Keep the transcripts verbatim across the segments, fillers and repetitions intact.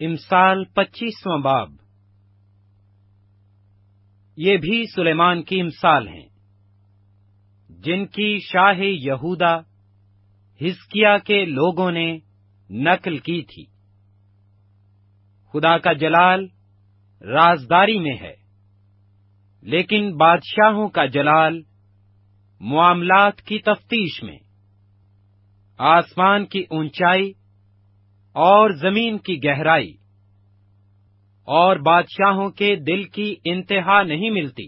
امثال پچیسواں باب۔ یہ بھی سلیمان کی امثال ہیں جن کی شاہ یہودا حزقیاہ کے لوگوں نے نقل کی تھی۔ خدا کا جلال رازداری میں ہے، لیکن بادشاہوں کا جلال معاملات کی تفتیش میں۔ آسمان کی اونچائی اور زمین کی گہرائی اور بادشاہوں کے دل کی انتہا نہیں ملتی۔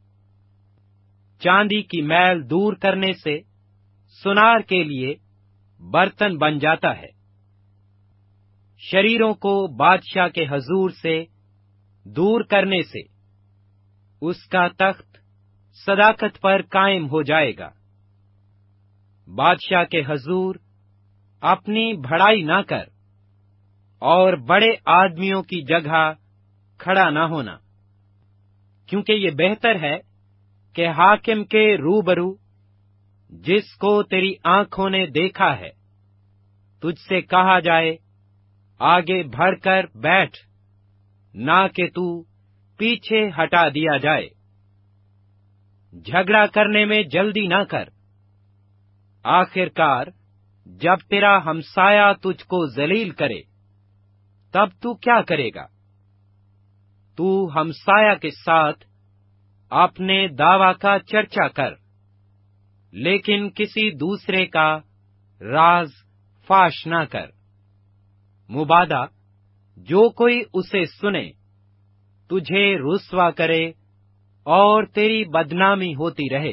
چاندی کی میل دور کرنے سے سونار کے لیے برتن بن جاتا ہے۔ شریروں کو بادشاہ کے حضور سے دور کرنے سے اس کا تخت صداقت پر قائم ہو جائے گا۔ بادشاہ کے حضور اپنی بڑائی نہ کر اور بڑے آدمیوں کی جگہ کھڑا نہ ہونا، کیونکہ یہ بہتر ہے کہ حاکم کے روبرو جس کو تیری آنکھوں نے دیکھا ہے تجھ سے کہا جائے آگے بڑھ کر بیٹھ، نہ کہ تو پیچھے ہٹا دیا جائے۔ جھگڑا کرنے میں جلدی نہ کر، آخر کار جب تیرا ہمسایہ تجھ کو ذلیل کرے تب تو کیا کرے گا؟ تو ہمسایہ کے ساتھ اپنے دعوی کا چرچا کر، لیکن کسی دوسرے کا راز فاش نہ کر۔ مبادا جو کوئی اسے سنے تجھے رسوا کرے اور تیری بدنامی ہوتی رہے۔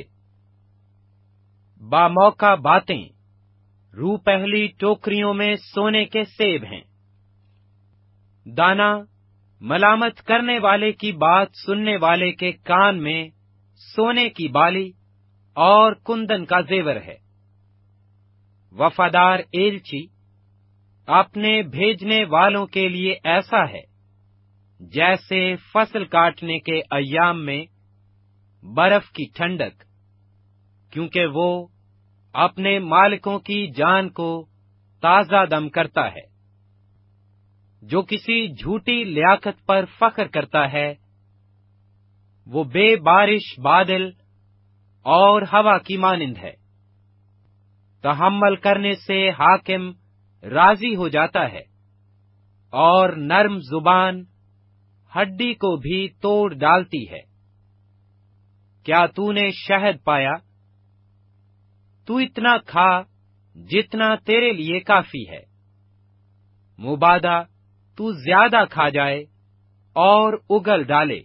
باموقع باتیں رو پہلی ٹوکریوں میں سونے کے سیب ہیں۔ دانا ملامت کرنے والے کی بات سننے والے کے کان میں سونے کی بالی اور کندن کا زیور ہے۔ وفادار ایلچی اپنے بھیجنے والوں کے لیے ایسا ہے جیسے فصل کاٹنے کے ایام میں برف کی ٹھنڈک، کیونکہ وہ اپنے مالکوں کی جان کو تازہ دم کرتا ہے۔ جو کسی جھوٹی لیاقت پر فخر کرتا ہے وہ بے بارش بادل اور ہوا کی مانند ہے۔ تحمل کرنے سے حاکم راضی ہو جاتا ہے اور نرم زبان ہڈی کو بھی توڑ ڈالتی ہے۔ کیا تو نے شہد پایا؟ تو اتنا کھا جتنا تیرے لیے کافی ہے۔ مبادا تو زیادہ کھا جائے اور اگل ڈالے۔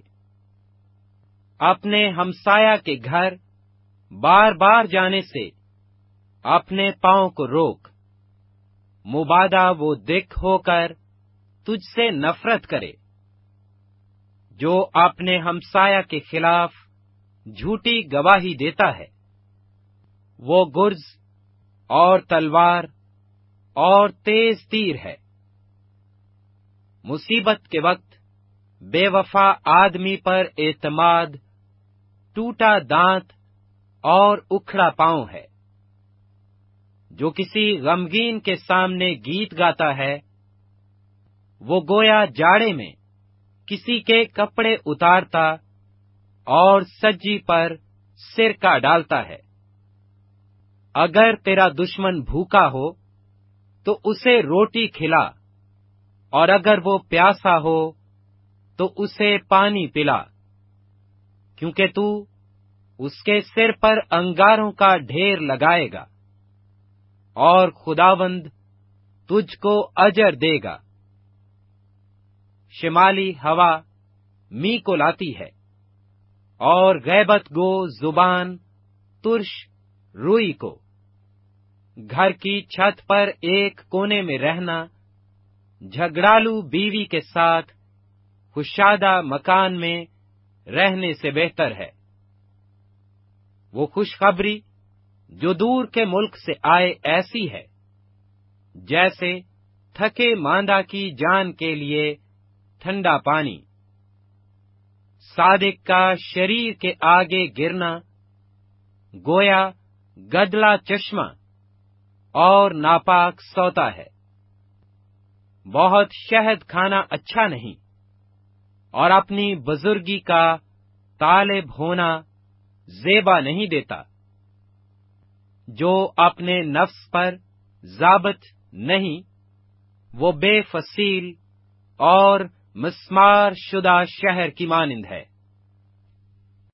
اپنے ہمسایہ کے گھر بار بار جانے سے اپنے پاؤں کو روک۔ مبادا وہ دکھ ہو کر تجھ سے نفرت کرے جو اپنے ہمسایہ کے خلاف جھوٹی گواہی دیتا ہے۔ وہ گرز اور تلوار اور تیز تیر ہے۔ مصیبت کے وقت بے وفا آدمی پر اعتماد ٹوٹا دانت اور اکھڑا پاؤں ہے۔ جو کسی غمگین کے سامنے گیت گاتا ہے وہ گویا جاڑے میں کسی کے کپڑے اتارتا اور سجی پر سرکہ ڈالتا ہے۔ اگر تیرا دشمن بھوکا ہو تو اسے روٹی کھلا، اور اگر وہ پیاسا ہو تو اسے پانی پلا، کیونکہ تو اس کے سر پر انگاروں کا ڈھیر لگائے گا اور خداوند تجھ کو اجر دے گا۔ شمالی ہوا می کو لاتی ہے اور غیبت گو زبان ترش روئی کو۔ گھر کی چھت پر ایک کونے میں رہنا جھگڑالو بیوی کے ساتھ کشادہ مکان میں رہنے سے بہتر ہے۔ وہ خوشخبری جو دور کے ملک سے آئے ایسی ہے جیسے تھکے ماندہ کی جان کے لیے ٹھنڈا پانی۔ صادق کا شریر کے آگے گرنا گویا گدلا چشمہ اور ناپاک سوتا ہے۔ بہت شہد کھانا اچھا نہیں، اور اپنی بزرگی کا طالب ہونا زیبا نہیں دیتا۔ جو اپنے نفس پر ضابط نہیں، وہ بے فصیل اور مسمار شدہ شہر کی مانند ہے۔